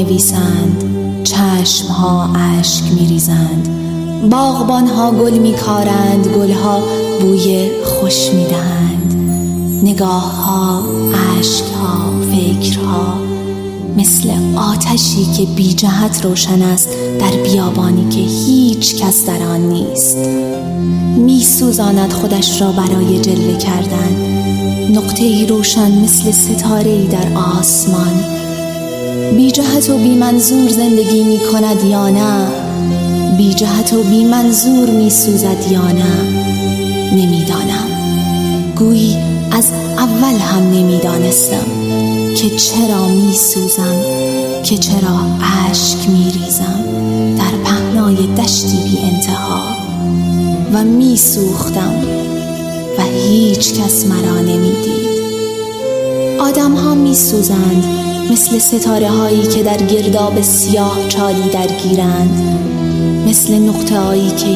نویسند، چشمها اشک میریزند، باغبانها گل میکارند، گلها بوی خوش میدهند، نگاهها، اشکها، فکرها مثل آتشی که بی جهت روشن است در بیابانی که هیچ کس در آن نیست. می سوزاند خودش را برای جلوه کردن، نقطه‌ای روشن مثل ستاره‌ای در آسمان. بی جهت و بی منظور زندگی می کند یا نه؟ بی جهت و بی منظور می سوزد یا نه؟ نمیدانم. گویی از اول هم نمیدانستم که چرا می سوزم، که چرا اشک می ریزم در پهنای دشتی بی انتها و می سوختم و هیچ کس مرا نمی دید. آدم ها می سوزند مثل ستاره هایی که در گرداب سیاه چالی درگیرند، مثل نقطه هایی که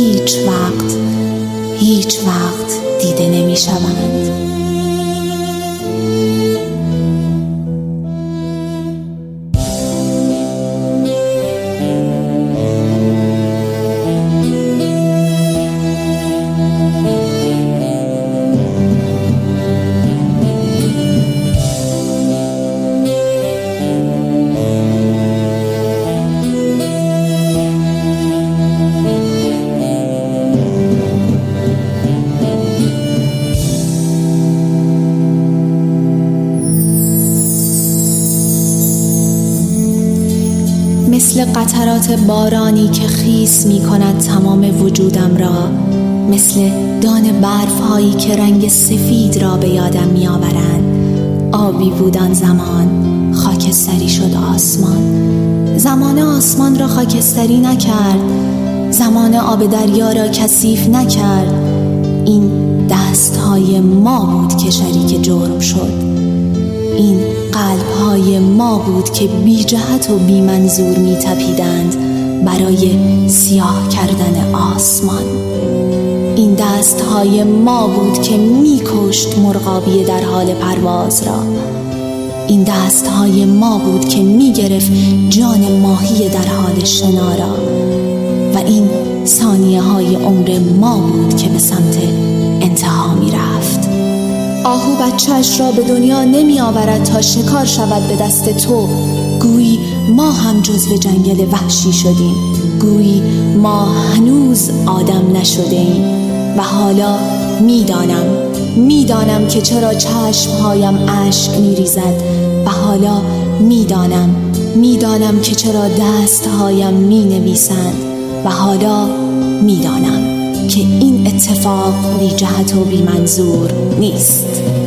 هیچ وقت دیده نمی شوند. مثل قطرات بارانی که خیس می کند تمام وجودم را، مثل دانه برف هایی که رنگ سفید را به یادم می آورند. آبی بود آن زمان، خاکستری شد آسمان. زمان آسمان را خاکستری نکرد، زمان آب دریا را کثیف نکرد. این دست های ما بود که شریک جرم شد. این قلب‌های ما بود که بی جهت و بی منظور می تپیدند برای سیاه کردن آسمان. این دست‌های ما بود که می کشت مرغابی در حال پرواز را. این دست‌های ما بود که می گرفت جان ماهی در حال شنا را. و این ثانیه‌های عمر ما بود که به سمت انتها می رفت. آهو بچه‌اش را به دنیا نمی آورد تا شکار شود به دست تو. گویی ما هم جزو جنگل وحشی شدیم، گویی ما هنوز آدم نشدیم. و حالا میدانم که چرا چشمهایم اشک می ریزد. و حالا میدانم که چرا دستهایم می نویسند. و حالا میدانم که این اتفاق بی جهت و بی منظور نیست.